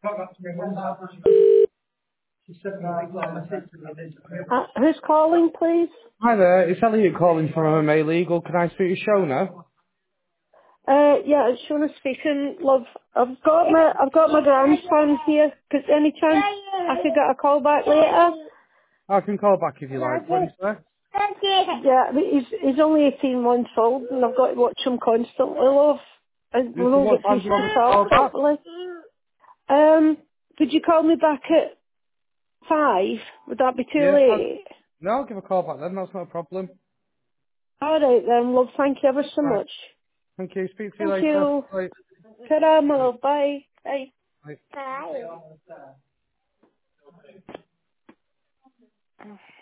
Who's calling, please? Hi there, it's Elliot calling from MMA Legal. Can I speak to Shona? Yeah, it's Shona speaking. Love, I've got my grandson here. Any chance I could get a call back later? I can call back if you like. What is that? Yeah, but he's only 18 months old, and I've got to watch him constantly, love. And we won't What get time to do you want me to talk call back? properly. Could you call me back at 5? Would that be too Yeah, late? no, I'll give a call back then. That's not a problem. All right then, love. Thank you ever so Right. much. Thank you. Speak to you Thank later. you. Bye. Ta-ra, my Bye. love. Bye. Bye. Bye. Bye.